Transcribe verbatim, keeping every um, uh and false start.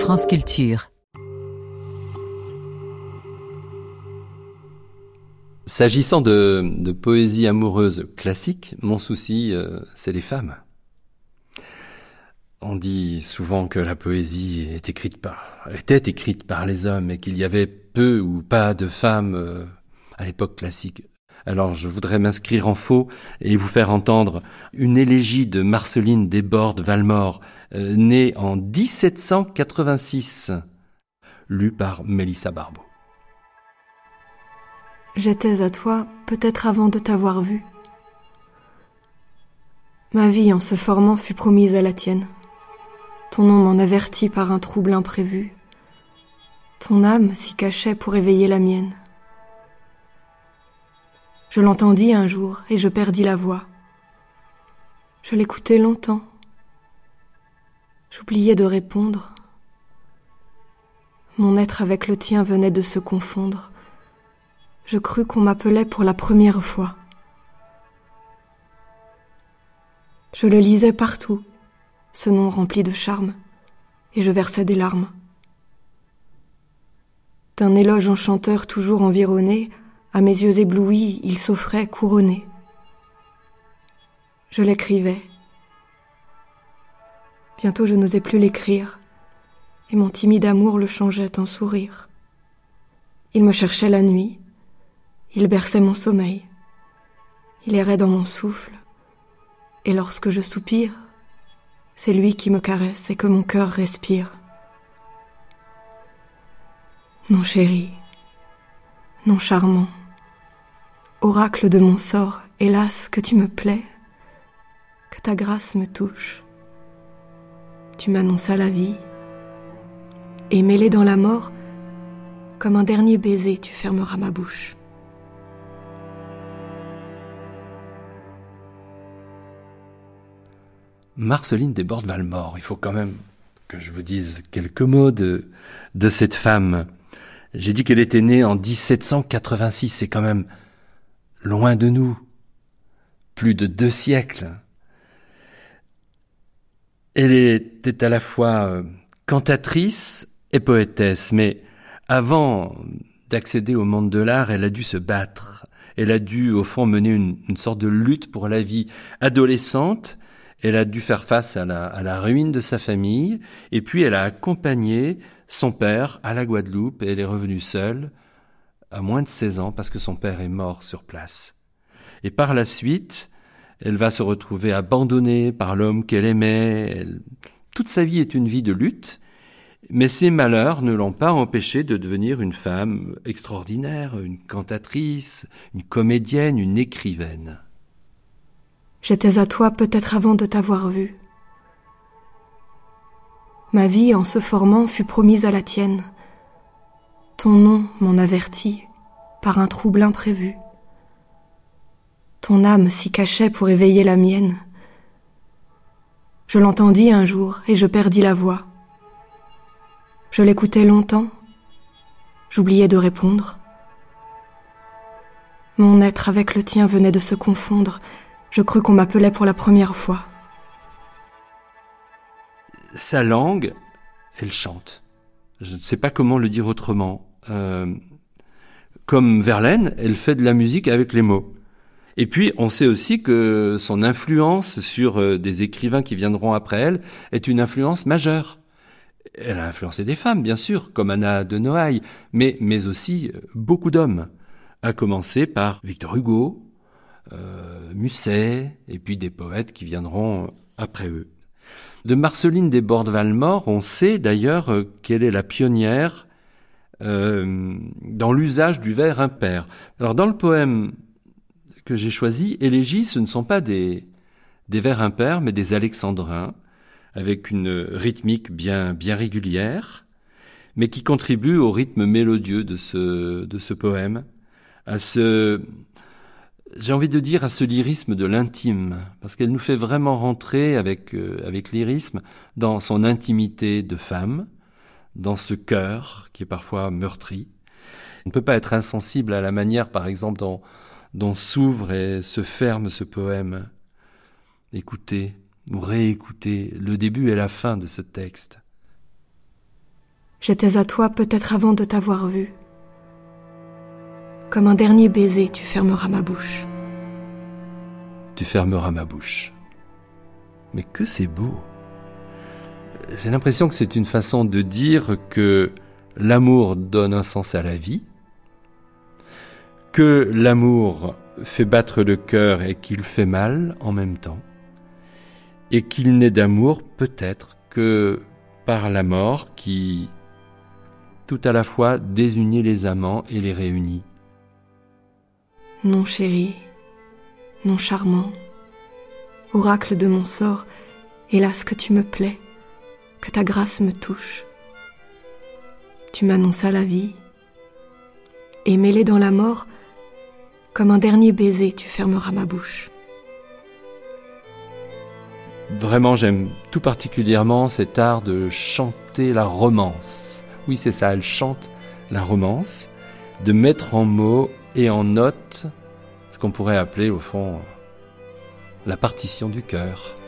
France Culture. S'agissant de, de poésie amoureuse classique, mon souci, euh, c'est les femmes. On dit souvent que la poésie est écrite par, était écrite par les hommes et qu'il y avait peu ou pas de femmes euh, à l'époque classique. Alors je voudrais m'inscrire en faux et vous faire entendre une élégie de Marceline Desbordes-Valmore, euh, née en dix-sept cent quatre-vingt-six, lue par Mélissa Barbeau. J'étais à toi peut-être avant de t'avoir vu. Ma vie en se formant fut promise à la tienne. Ton nom m'en avertit par un trouble imprévu. Ton âme s'y cachait pour éveiller la mienne. Je l'entendis un jour et je perdis la voix. Je l'écoutai longtemps. J'oubliais de répondre. Mon être avec le tien venait de se confondre. Je crus qu'on m'appelait pour la première fois. Je le lisais partout, ce nom rempli de charme, et je versais des larmes. D'un éloge enchanteur toujours environné, à mes yeux éblouis, il s'offrait couronné. Je l'écrivais. Bientôt je n'osais plus l'écrire, et mon timide amour le changeait en sourire. Il me cherchait la nuit, il berçait mon sommeil, il errait dans mon souffle, et lorsque je soupire, c'est lui qui me caresse et que mon cœur respire. Non chéri, non charmant, oracle de mon sort, hélas que tu me plais, que ta grâce me touche. Tu m'annonças la vie, et mêlé dans la mort, comme un dernier baiser tu fermeras ma bouche. Marceline Desbordes-Valmore, il faut quand même que je vous dise quelques mots de, de cette femme. J'ai dit qu'elle était née en dix-sept cent quatre-vingt-six, c'est quand même loin de nous, plus de deux siècles. Elle était à la fois cantatrice et poétesse, mais avant d'accéder au monde de l'art, elle a dû se battre. Elle a dû, au fond, mener une, une sorte de lutte pour la vie adolescente. Elle a dû faire face à la, à la ruine de sa famille, et puis elle a accompagné son père à la Guadeloupe, et elle est revenue seule à moins de seize ans parce que son père est mort sur place. Et par la suite, elle va se retrouver abandonnée par l'homme qu'elle aimait. Elle... Toute sa vie est une vie de lutte, mais ses malheurs ne l'ont pas empêchée de devenir une femme extraordinaire, une cantatrice, une comédienne, une écrivaine. J'étais à toi peut-être avant de t'avoir vu. Ma vie en se formant fut promise à la tienne. Ton nom m'en avertit par un trouble imprévu. Ton âme s'y cachait pour éveiller la mienne. Je l'entendis un jour et je perdis la voix. Je l'écoutais longtemps. J'oubliais de répondre. Mon être avec le tien venait de se confondre. Je crus qu'on m'appelait pour la première fois. Sa langue, elle chante. Je ne sais pas comment le dire autrement. Euh, comme Verlaine, elle fait de la musique avec les mots. Et puis, on sait aussi que son influence sur euh, des écrivains qui viendront après elle est une influence majeure. Elle a influencé des femmes, bien sûr, comme Anna de Noailles, mais, mais aussi beaucoup d'hommes, à commencer par Victor Hugo, Euh, Musset, et puis des poètes qui viendront après eux. De Marceline Desbordes-Valmore, on sait d'ailleurs euh, qu'elle est la pionnière euh, dans l'usage du vers impair. Alors dans le poème que j'ai choisi, Élégie, ce ne sont pas des, des vers impairs, mais des alexandrins, avec une rythmique bien, bien régulière, mais qui contribue au rythme mélodieux de ce, de ce poème, à ce... J'ai envie de dire à ce lyrisme de l'intime, parce qu'elle nous fait vraiment rentrer avec, euh, avec lyrisme dans son intimité de femme, dans ce cœur qui est parfois meurtri. On ne peut pas être insensible à la manière, par exemple, dont, dont s'ouvre et se ferme ce poème. Écoutez ou réécoutez le début et la fin de ce texte. J'étais à toi peut-être avant de t'avoir vu. Comme un dernier baiser, tu fermeras ma bouche. Tu fermeras ma bouche. Mais que c'est beau! J'ai l'impression que c'est une façon de dire que l'amour donne un sens à la vie, que l'amour fait battre le cœur et qu'il fait mal en même temps, et qu'il n'est d'amour peut-être que par la mort qui, tout à la fois, désunit les amants et les réunit. Non chéri, non charmant, oracle de mon sort, hélas que tu me plais, que ta grâce me touche. Tu m'annonças la vie, et mêlé dans la mort, comme un dernier baiser, tu fermeras ma bouche. Vraiment, j'aime tout particulièrement cet art de chanter la romance. Oui, c'est ça, elle chante la romance, de mettre en mots et en notes ce qu'on pourrait appeler, au fond, la partition du cœur.